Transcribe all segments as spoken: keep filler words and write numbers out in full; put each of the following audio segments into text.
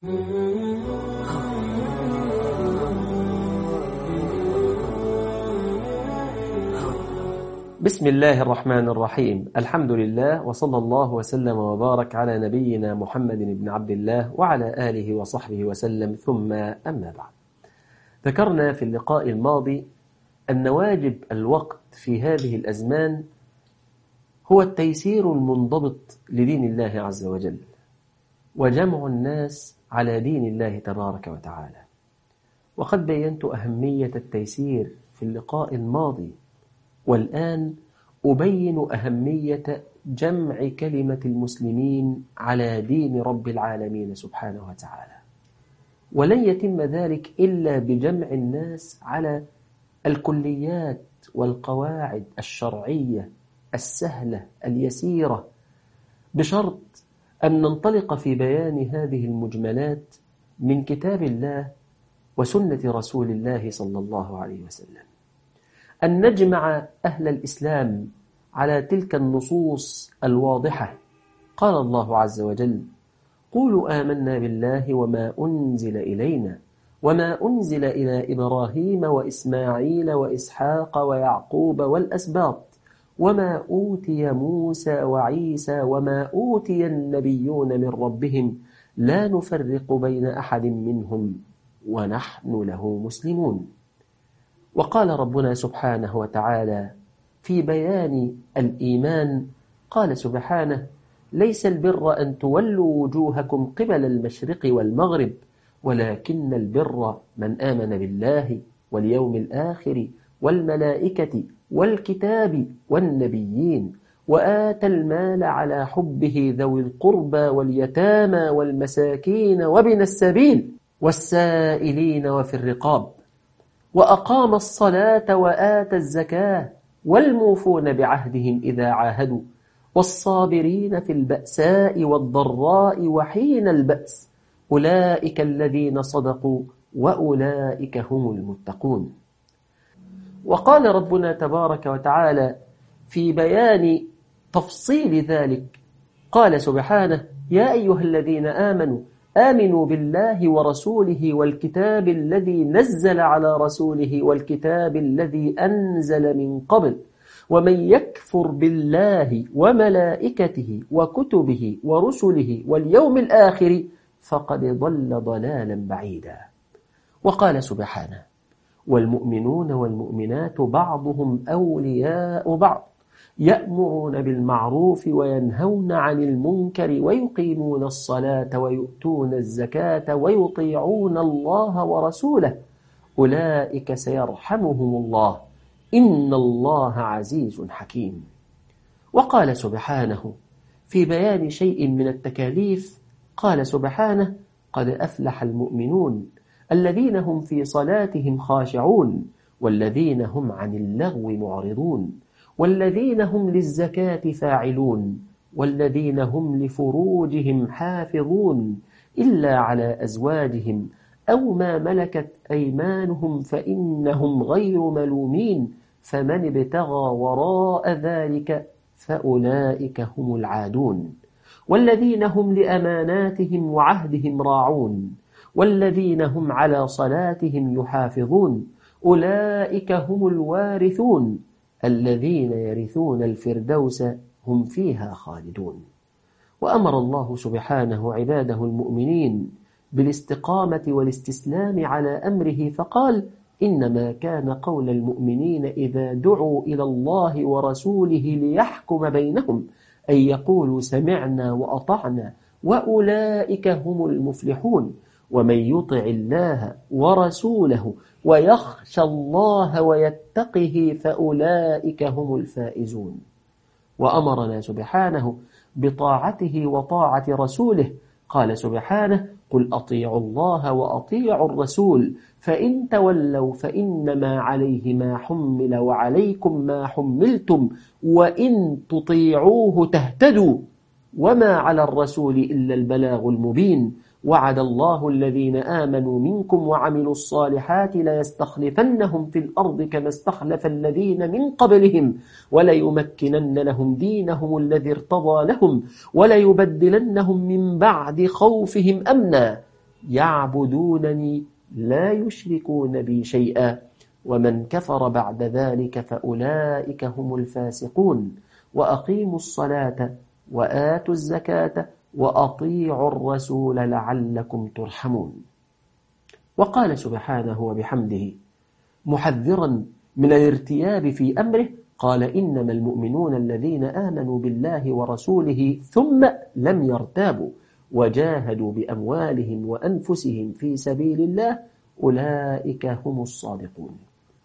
بسم الله الرحمن الرحيم. الحمد لله، وصلى الله وسلم وبارك على نبينا محمد بن عبد الله وعلى آله وصحبه وسلم، ثم أما بعد. ذكرنا في اللقاء الماضي أن واجب الوقت في هذه الأزمان هو التيسير المنضبط لدين الله عز وجل، وجمع الناس على دين الله تبارك وتعالى. وقد بينت أهمية التيسير في اللقاء الماضي، والآن أبين أهمية جمع كلمة المسلمين على دين رب العالمين سبحانه وتعالى. ولن يتم ذلك إلا بجمع الناس على الكليات والقواعد الشرعية السهلة اليسيرة، بشرط أن ننطلق في بيان هذه المجملات من كتاب الله وسنة رسول الله صلى الله عليه وسلم، أن نجمع أهل الإسلام على تلك النصوص الواضحة. قال الله عز وجل: قولوا آمنا بالله وما أنزل إلينا وما أنزل إلى إبراهيم وإسماعيل وإسحاق ويعقوب والأسباط وما أوتي موسى وعيسى وما أوتي النبيون من ربهم لا نفرق بين أحد منهم ونحن له مسلمون. وقال ربنا سبحانه وتعالى في بيان الإيمان، قال سبحانه: ليس البر أن تولوا وجوهكم قبل المشرق والمغرب ولكن البر من آمن بالله واليوم الآخر والملائكة والكتاب والنبيين وآتى المال على حبه ذوي القربى واليتامى والمساكين وابن السبيل والسائلين وفي الرقاب وأقام الصلاة وآتى الزكاة والموفون بعهدهم إذا عاهدوا والصابرين في البأساء والضراء وحين البأس أولئك الذين صدقوا وأولئك هم المتقون. وقال ربنا تبارك وتعالى في بيان تفصيل ذلك، قال سبحانه: يا أيها الذين آمنوا آمنوا بالله ورسوله والكتاب الذي نزل على رسوله والكتاب الذي أنزل من قبل ومن يكفر بالله وملائكته وكتبه ورسله واليوم الآخر فقد ضل ضلالا بعيدا. وقال سبحانه: والمؤمنون والمؤمنات بعضهم أولياء بعض يأمرون بالمعروف وينهون عن المنكر ويقيمون الصلاة ويؤتون الزكاة ويطيعون الله ورسوله أولئك سيرحمهم الله إن الله عزيز حكيم. وقال سبحانه في بيان شيء من التكاليف، قال سبحانه: قد أفلح المؤمنون الذين هم في صلاتهم خاشعون والذين هم عن اللغو معرضون والذين هم للزكاة فاعلون والذين هم لفروجهم حافظون إلا على أزواجهم أو ما ملكت أيمانهم فإنهم غير ملومين فمن ابتغى وراء ذلك فأولئك هم العادون والذين هم لأماناتهم وعهدهم راعون والذين هم على صلاتهم يحافظون أولئك هم الوارثون الذين يرثون الفردوس هم فيها خالدون. وأمر الله سبحانه عباده المؤمنين بالاستقامة والاستسلام على أمره فقال: إنما كان قول المؤمنين إذا دعوا إلى الله ورسوله ليحكم بينهم أن يقولوا سمعنا وأطعنا وأولئك هم المفلحون ومن يطع الله ورسوله ويخشى الله ويتقه فأولئك هم الفائزون. وأمرنا سبحانه بطاعته وطاعة رسوله، قال سبحانه: قل أطيعوا الله وأطيعوا الرسول فإن تولوا فإنما عليه ما حمل وعليكم ما حملتم وإن تطيعوه تهتدوا وما على الرسول إلا البلاغ المبين وعد الله الذين آمنوا منكم وعملوا الصالحات ليستخلفنهم في الأرض كما استخلف الذين من قبلهم وليمكنن لهم دينهم الذي ارتضى لهم وليبدلنهم من بعد خوفهم أمنا يعبدونني لا يشركون بي شيئا ومن كفر بعد ذلك فأولئك هم الفاسقون وأقيموا الصلاة وآتوا الزكاة وأطيعوا الرسول لعلكم ترحمون. وقال سبحانه وبحمده محذرا من الارتياب في أمره قال إنما المؤمنون الذين آمنوا بالله ورسوله ثم لم يرتابوا وجاهدوا بأموالهم وأنفسهم في سبيل الله أولئك هم الصادقون.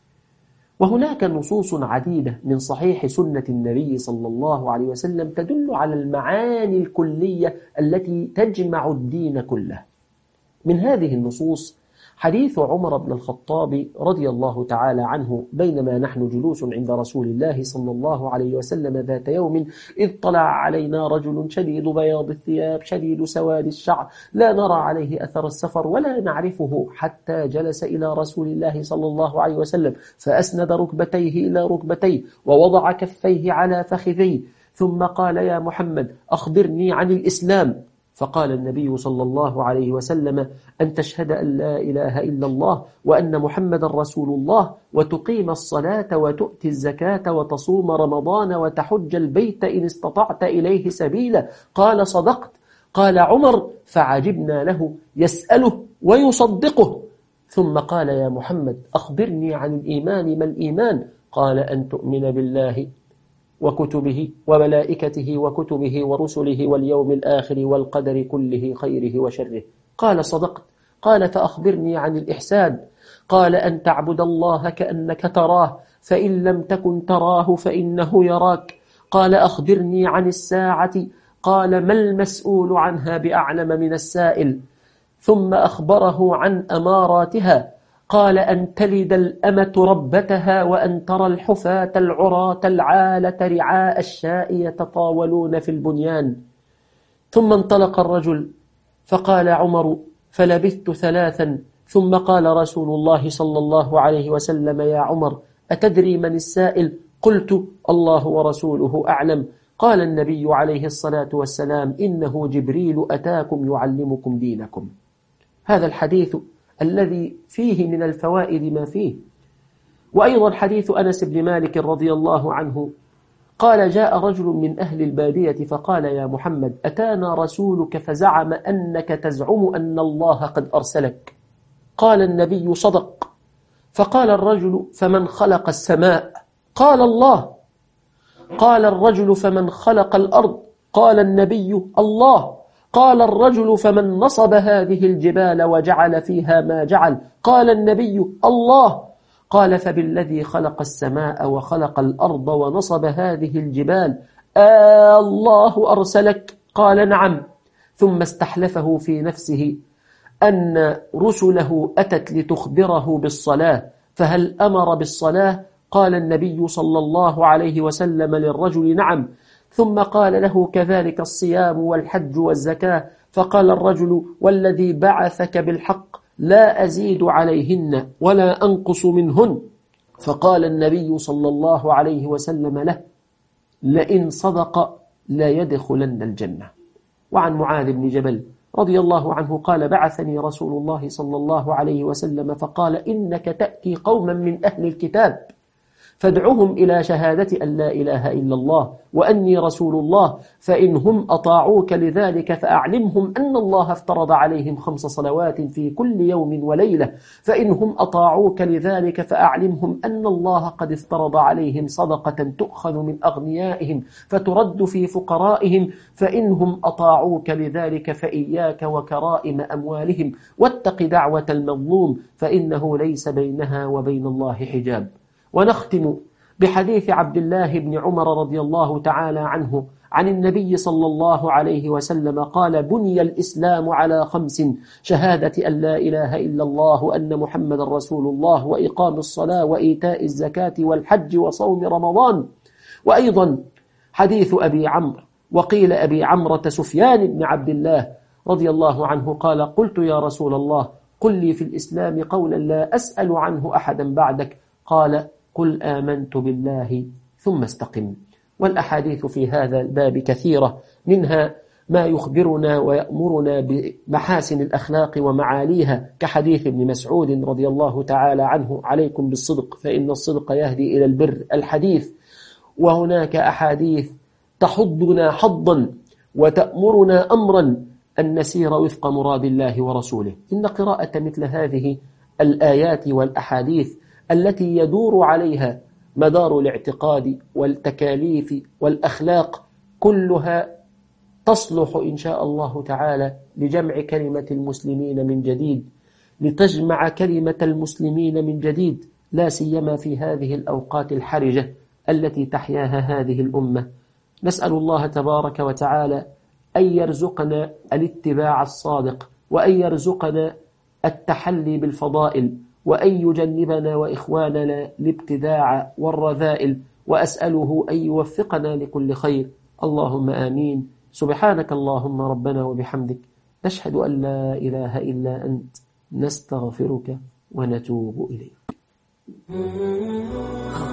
وهناك نصوص عديدة من صحيح سنة النبي صلى الله عليه وسلم تدل على المعاني الكلية التي تجمع الدين كله. من هذه النصوص حديث عمر بن الخطاب رضي الله تعالى عنه بينما نحن جلوس عند رسول الله صلى الله عليه وسلم ذات يوم إذ طلع علينا رجل شديد بياض الثياب شديد سواد الشعر لا نرى عليه أثر السفر ولا نعرفه حتى جلس إلى رسول الله صلى الله عليه وسلم فأسند ركبتيه إلى ركبتيه ووضع كفيه على فخذيه ثم قال يا محمد أخبرني عن الإسلام. فقال النبي صلى الله عليه وسلم أن تشهد أن لا إله إلا الله وأن محمد رسول الله وتقيم الصلاة وتؤتي الزكاة وتصوم رمضان وتحج البيت إن استطعت إليه سبيلا. قال صدقت. قال عمر فعجبنا له يسأله ويصدقه ثم قال يا محمد أخبرني عن الإيمان ما الإيمان؟ قال أن تؤمن بالله وكتبه وملائكته وكتبه ورسله واليوم الآخر والقدر كله خيره وشره. قال صدقت. قال فأخبرني عن الإحسان؟ قال أن تعبد الله كأنك تراه فإن لم تكن تراه فإنه يراك. قال أخبرني عن الساعة؟ قال ما المسؤول عنها بأعلم من السائل. ثم أخبره عن أماراتها قال أن تلد الأمة ربتها وأن ترى الحفاة العراة العالة رعاء الشاء يتطاولون في البنيان. ثم انطلق الرجل فقال عمر فلبثت ثلاثا ثم قال رسول الله صلى الله عليه وسلم يا عمر أتدري من السائل؟ قلت الله ورسوله أعلم. قال النبي عليه الصلاة والسلام إنه جبريل أتاكم يعلمكم دينكم. هذا الحديث الذي فيه من الفوائد ما فيه. وأيضا حديث أنس بن مالك رضي الله عنه قال جاء رجل من أهل البادية فقال يا محمد أتانا رسولك فزعم أنك تزعم أن الله قد أرسلك. قال النبي صدق. فقال الرجل فمن خلق السماء؟ قال الله. قال الرجل فمن خلق الأرض؟ قال النبي الله. قال الرجل فمن نصب هذه الجبال وجعل فيها ما جعل؟ قال النبي الله. قال فبالذي خلق السماء وخلق الأرض ونصب هذه الجبال آه الله أرسلك؟ قال نعم. ثم استحلفه في نفسه أن رسله أتت لتخبره بالصلاة فهل أمر بالصلاة؟ قال النبي صلى الله عليه وسلم للرجل نعم. ثم قال له كذلك الصيام والحج والزكاة. فقال الرجل والذي بعثك بالحق لا أزيد عليهن ولا أنقص منهن. فقال النبي صلى الله عليه وسلم له لئن صدق لا يدخلن الجنة. وعن معاذ بن جبل رضي الله عنه قال بعثني رسول الله صلى الله عليه وسلم فقال إنك تأتي قوما من أهل الكتاب فادعهم إلى شهادة أن لا إله إلا الله وأني رسول الله فإن هم أطاعوك لذلك فأعلمهم أن الله افترض عليهم خمس صلوات في كل يوم وليلة فإن هم أطاعوك لذلك فأعلمهم أن الله قد افترض عليهم صدقة تؤخذ من أغنيائهم فترد في فقرائهم فإن هم أطاعوك لذلك فإياك وكرائم أموالهم واتق دعوة المظلوم فإنه ليس بينها وبين الله حجاب. ونختم بحديث عبد الله بن عمر رضي الله تعالى عنه عن النبي صلى الله عليه وسلم قال بني الإسلام على خمس شهادة أن لا إله إلا الله وأن محمد رسول الله وإقام الصلاة وإيتاء الزكاة والحج وصوم رمضان. وأيضا حديث أبي عمرو وقيل أبي عمرة سفيان بن عبد الله رضي الله عنه قال قلت يا رسول الله قل لي في الإسلام قولا لا أسأل عنه أحدا بعدك قال قل آمنت بالله ثم استقم. والأحاديث في هذا الباب كثيرة منها ما يخبرنا ويأمرنا بمحاسن الأخلاق ومعاليها، كحديث ابن مسعود رضي الله تعالى عنه: عليكم بالصدق فإن الصدق يهدي إلى البر الحديث. وهناك أحاديث تحضنا حضا وتأمرنا أمرا أن نسير وفق مراد الله ورسوله. إن قراءة مثل هذه الآيات والأحاديث التي يدور عليها مدار الاعتقاد والتكاليف والأخلاق كلها تصلح إن شاء الله تعالى لجمع كلمة المسلمين من جديد، لتجمع كلمة المسلمين من جديد، لا سيما في هذه الأوقات الحرجة التي تحياها هذه الأمة. نسأل الله تبارك وتعالى أن يرزقنا الاتباع الصادق، وأن يرزقنا التحلي بالفضائل، وأن يجنبنا وإخواننا الابتداع والرذائل، وأسأله أن يوفقنا لكل خير. اللهم آمين. سبحانك اللهم ربنا وبحمدك، نشهد أن لا إله إلا أنت، نستغفرك ونتوب إليك.